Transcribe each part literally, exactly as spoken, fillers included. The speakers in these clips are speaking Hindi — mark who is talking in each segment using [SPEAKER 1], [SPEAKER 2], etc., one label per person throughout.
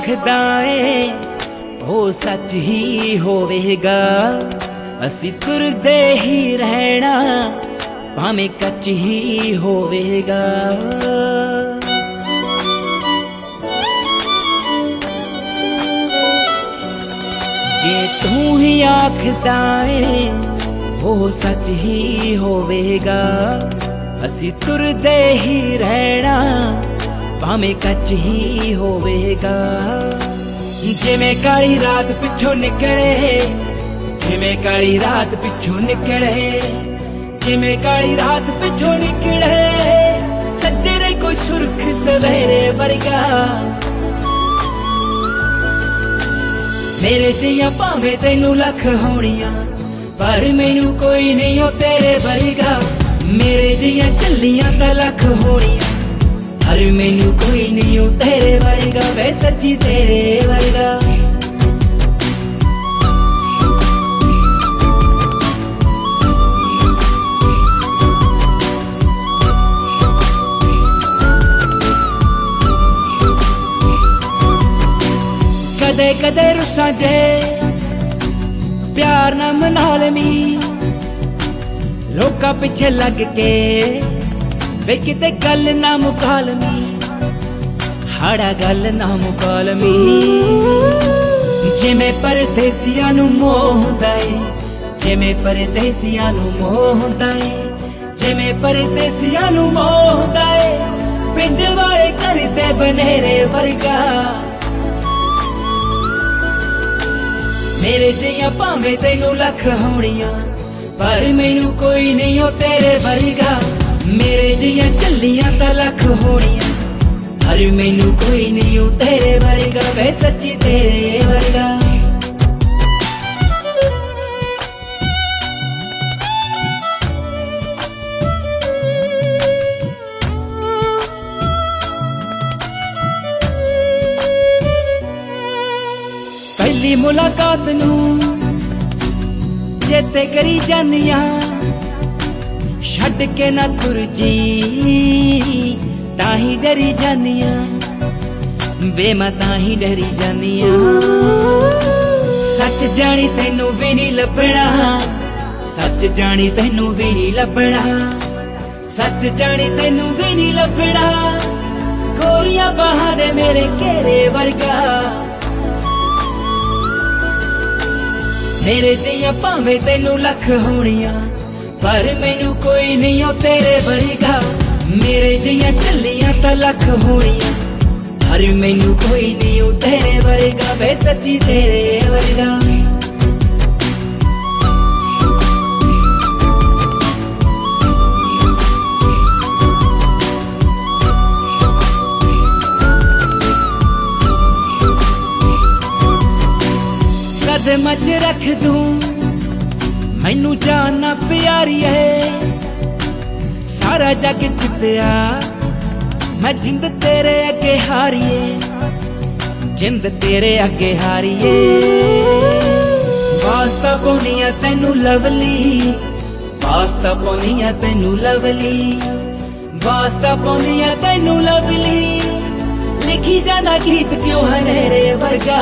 [SPEAKER 1] आखदा ए ओ सच ही होवेगा। असी तुरदे ही रहना भावें कच ही होवेगा। जे तू ही आखदा ए ओ सच ही होवेगा। असी तुरदे ही रहना भावें कच ही होवेगा। जिवें काली रात पिछों निकले, जिवें काली रात पिछों निकले, जिवें काली रात पिछों निकले, सजरे कोई सुर्ख सवेरे वर्गा। मेरे जिया भावें तैनू लख होनियां, पर मैनू कोई नहीं हो तेरे वर्गा। मेरे जिया चलियां तां लख होनियां, पर मैनू कोई नहीं हो तेरे वर्गा। वे सच्ची तेरे वर्गा। कदे कदे रुस्सा जे प्यार ना मना लवी, लोका पिछे लग के वे किते गल ना मुकालमी, हाड़ा गल ना मुकालमी। जिमें परदेसियां नू मोह हुंदा ए, जिमें परदेसियां नू मोह हुंदा ए, जिमें परदेसियां नू मोह हुंदा ए, पिंड वाले करदे बनेरे वर्गा। मेरे जिया भावें तैनू लख होनियां, पर मैनू कोई नहीं हो तेरे वर्गा। मेरे जिया चलियां तां लख होनियां, पर मैनू कोई नहीं हो तेरे वर्गा। वे सच्ची तेरे वर्गा। पहली मुलाकात नू चेते करी जानिया, छड़ के ना तुर जी ताही डरी जानिया, वे मैं ताही डरी जानिया। सच जानी तैनू भी नहीं लभना, सच जानी तैनू भी नहीं लभना, सच जानी तैनू भी नहीं लभना। गोलियां बहाने मेरे घेरे वर्गा। मेरे जिया भावें तैनू लख होनियां, पर मैनू कोई नहीं हो तेरे वर्गा। मेरे जिया चलियां तां लख होनियां, पर मैनू कोई नहीं हो तेरे वर्गा। वे सच्ची तेरे वर्गा। कदम च रख दूं मैनू जानना प्यारी है, सारा जग जितया मैं जिंद तेरे अगे हारिए, जिंद तेरे अगे हारिए। वास्ता पौनिया तैनू लवली, वास्ता पौनिया तैनू लवली, वास्ता पौनिया तैनू लवली। लिखी जाना गीत क्यों हनेरे वर्गा।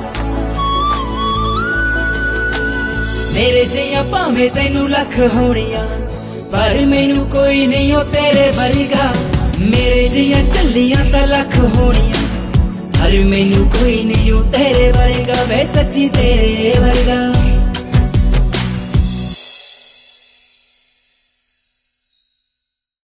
[SPEAKER 1] मेरे जिया भावें तैनू लख होनियां, पर मैनू कोई नहीं हो तेरे वर्गा। मेरे जिया चलियां तां लख होनियां, पर मैनू कोई नहीं हो तेरे वर्गा। वे सच्ची तेरे वर्गा।